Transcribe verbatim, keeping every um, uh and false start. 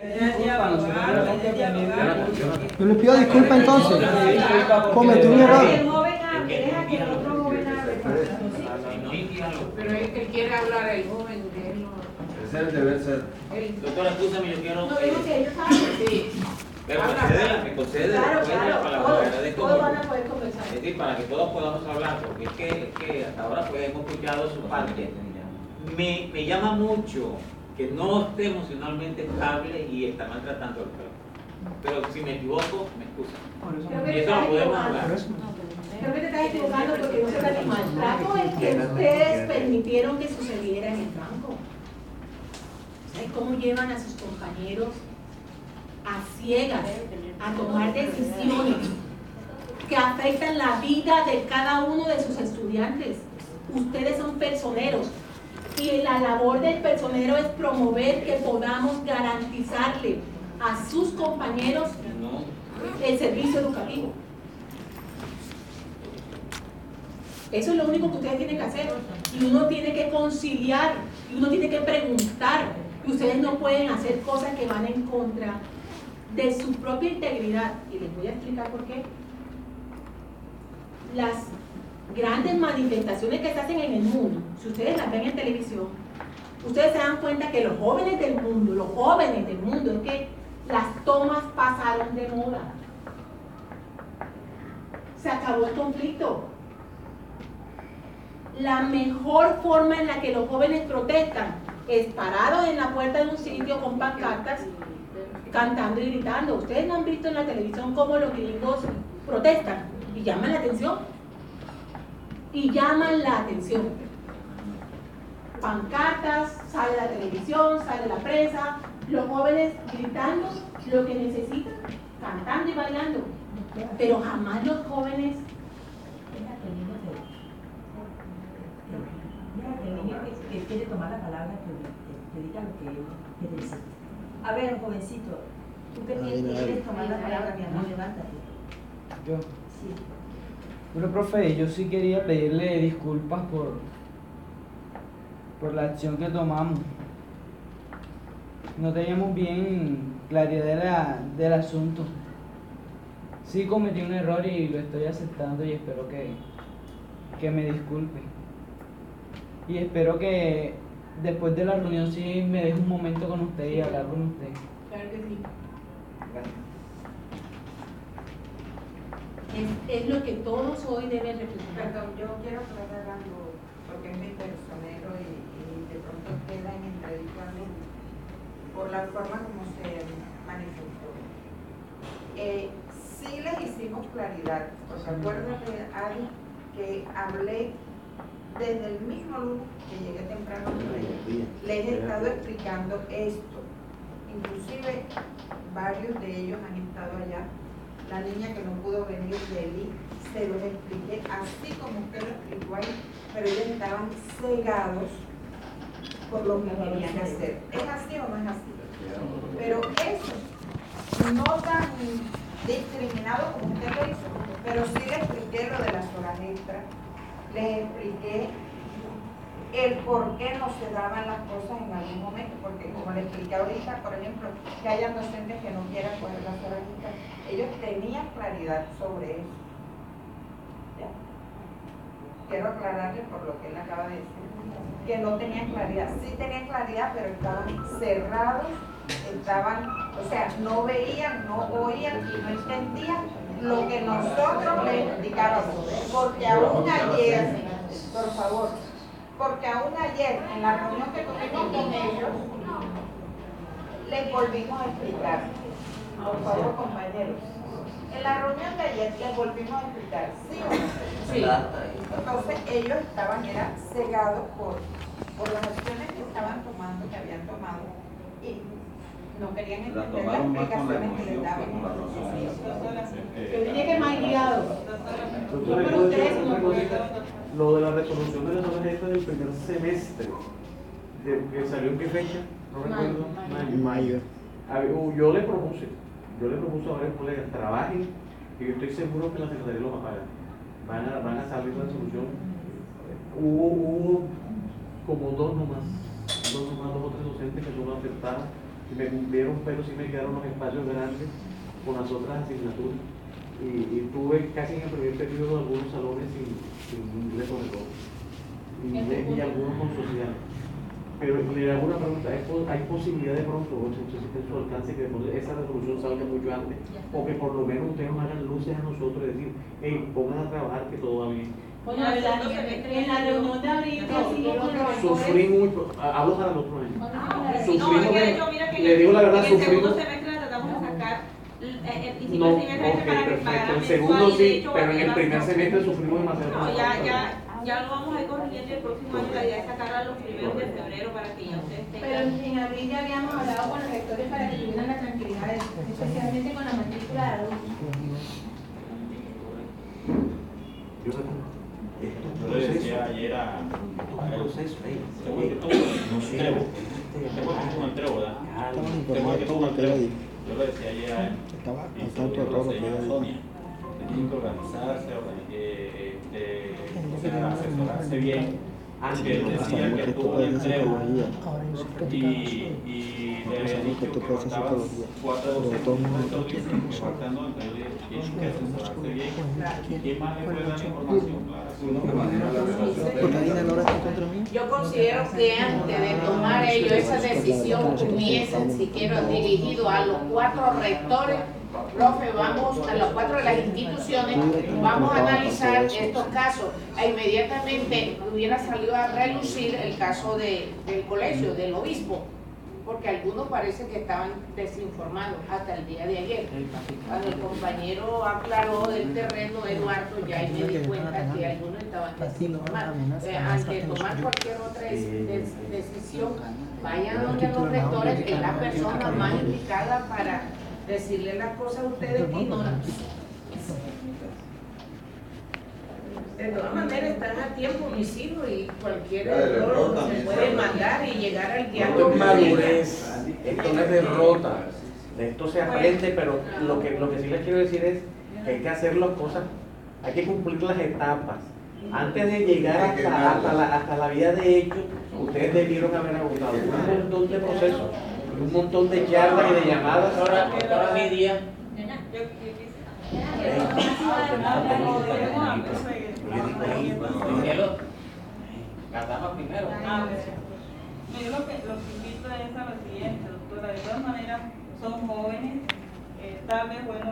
disculpa, nosotros tenemos que pedirle. Yo le pido disculpas entonces. Cometí un error. Que el joven hable, deja que el otro joven hable. Pero él, él quiere hablar el joven, de él no. Ese es el deber ser. Doctora, escúchame, yo quiero. No digo que ellos hablen. Sí. Pero concédela, me concede Claro, después de la claro, palabra. todos, Agradezco todos mucho. van a poder conversar. Es decir, para que todos podamos hablar, porque es que, que hasta ahora pues hemos escuchado su parte. Me, me llama mucho que no esté emocionalmente estable y está maltratando al perro. Pero si me equivoco, me excusa. Creo que Y te eso estás lo podemos equivocando. hablar. Creo que te estás equivocando porque no se trata de maltrato, es que ustedes permitieron que sucediera en el banco. ¿Sabes cómo llevan a sus compañeros a ciegas a tomar decisiones que afectan la vida de cada uno de sus estudiantes? Ustedes son personeros y la labor del personero es promover que podamos garantizarle a sus compañeros No. el servicio educativo. Eso es lo único que ustedes tienen que hacer. Y uno tiene que conciliar, y uno tiene que preguntar. Y ustedes no pueden hacer cosas que van en contra de su propia integridad. Y les voy a explicar por qué. Las grandes manifestaciones que se hacen en el mundo, si ustedes las ven en televisión, ustedes se dan cuenta que los jóvenes del mundo, los jóvenes del mundo, es que las tomas pasaron de moda. Se acabó el conflicto. La mejor forma en la que los jóvenes protestan es parados en la puerta de un sitio con pancartas, cantando y gritando. Ustedes no han visto en la televisión cómo los gringos protestan y llaman la atención. Y llaman la atención. Pancartas, sale la televisión, sale la prensa, los jóvenes gritando lo que necesitan, cantando y bailando. Pero jamás los jóvenes. Que quiere tomar la palabra, que, que, que diga lo que quiere decir. A ver, jovencito, tú que quieres, quieres tomar la palabra, mi amor, levántate. Yo. Sí. Bueno, profe, yo sí quería pedirle disculpas por, por la acción que tomamos. No teníamos bien claridad de la, del asunto. Sí cometí un error y lo estoy aceptando y espero que, que me disculpe. Y espero que después de la reunión sí me deje un momento con usted y hablar con usted. Claro que sí. Gracias. Es, es lo que todos hoy deben representar. Perdón, yo quiero aclarar algo, porque es mi personero y, y de pronto queda en entredicho a mí por la forma como se manifestó. Eh, sí les hicimos claridad, porque acuérdate, Ari, que hablé desde el mismo lunes que llegué temprano, les he estado explicando esto. Inclusive varios de ellos han estado allá. La niña que no pudo venir de Eli, se los expliqué así como usted lo explicó ahí, pero ellos estaban cegados por lo que querían hacer. ¿Es así o no es así? Pero eso, no tan discriminado como usted lo hizo, pero sí le expliqué lo de las horas extras, les expliqué el por qué no se daban las cosas en algún momento, porque como les expliqué ahorita, por ejemplo, que hayan docentes que no quieran coger las horas extras, ellos tenían claridad sobre eso. ¿Ya? Quiero aclararle por lo que él acaba de decir, que no tenían claridad, sí tenían claridad, pero estaban cerrados, estaban, o sea, no veían, no oían y no entendían lo que nosotros les explicábamos, porque aún ayer, por favor, porque aún ayer en la reunión que tuvimos con ellos, les volvimos a explicar, por favor compañeros, en la reunión de ayer les volvimos a explicar, ¿sí o no? Sí. Entonces ellos estaban, eran cegados por, por las acciones que estaban tomando, que habían tomado, y no querían entender las explicaciones que les daban. Que viene que mal guiado. No, pero ustedes no pueden. Lo de la resolución de las horas extras del primer semestre, de- que salió en qué fecha, no recuerdo. En mayo. A ver, uh, yo le propuse, yo le propuse a varios colegas, trabajen, y yo estoy seguro que la Secretaría los va a pagar. Van a, van a salir la solución. Hubo, hubo como dos nomás, dos nomás, dos o tres docentes que no lo aceptaron, me cumplieron, pero sí me quedaron los espacios grandes con las otras asignaturas. Y, y tuve casi en el primer periodo algunos salones sin, sin inglés sobre todo, inglés y algunos con social. Pero le hago una pregunta, ¿hay, hay posibilidad de pronto, no sé si está en su alcance, que de pronto esa resolución salga mucho antes, o que por lo menos ustedes nos hagan luces a nosotros y decir, hey, pongan a trabajar que todo va bien? Bueno, en la, en la reunión de abril que hicimos con los Sufrí rectores, mucho, hablo para el otro año. No, es Sufrimos, que de hecho, mira que le digo la verdad, en el segundo sufrimos. semestre la tratamos de sacar eh, el principio No, del semestre ok, para que perfecto. pagara El mensual segundo y de sí, hecho pero en el valía primer bastante. semestre sufrimos demasiado. No, ya, ya, ya lo vamos a ir corrigiendo y el próximo año la idea es sacarla los primeros de febrero para que ya ustedes pero tengan. en abril ya habíamos hablado con los rectores para que tuvieran la tranquilidad, de eso, especialmente con la matrícula de adultos. Yo sé. Yo le decía ayer a tengo que tuvo un entrevo, tengo que tuvo un entrevo, ¿verdad? Tengo que tuvo un entrevo. Yo le decía ayer a él, Estaba al y se tanto de lo todo lo que enseñó a ella Sonia, tienen que organizarse, organi- eh, eh, o sea, asesorarse bien. Aunque él decía que tuvo un entrevo y, y le había dicho que faltaban cuatro docentes que faltando, entonces tienen que asesorarse bien. ¿Quién más le puede dar información clara? Porque ahí Nora está contra mí. Yo considero que antes de tomar ellos esa decisión hubiesen siquiera dirigido a los cuatro rectores, profe, vamos a los cuatro de las instituciones, vamos a analizar estos casos e inmediatamente hubiera salido a relucir el caso de, del colegio, del obispo, porque algunos parece que estaban desinformados hasta el día de ayer. Cuando el compañero aclaró del terreno, Eduardo, ya ahí me di cuenta que algunos estaban desinformados. Eh, antes de tomar cualquier otra des- des- decisión, vayan donde los rectores, que es la persona más indicada para decirle las cosas a ustedes que ignoran. De todas maneras están a tiempo mis hijos y cualquier Ya, del error error se también puede se mandar y llegar al Esto diálogo. es madurez, esto no es derrota, de esto se aprende, pero lo que, lo que sí les quiero decir es que hay que hacer las cosas, hay que cumplir las etapas. Antes de llegar hasta, hasta, la, hasta la vía de hecho, ustedes debieron haber agotado un montón de procesos, un montón de charlas y de llamadas. Ahora, ahora mi día. Cielo, cantamos primero. Ah, bueno. Yo lo que, lo que invito es a lo siguiente, doctora. De todas maneras, son jóvenes, eh, tal vez, bueno,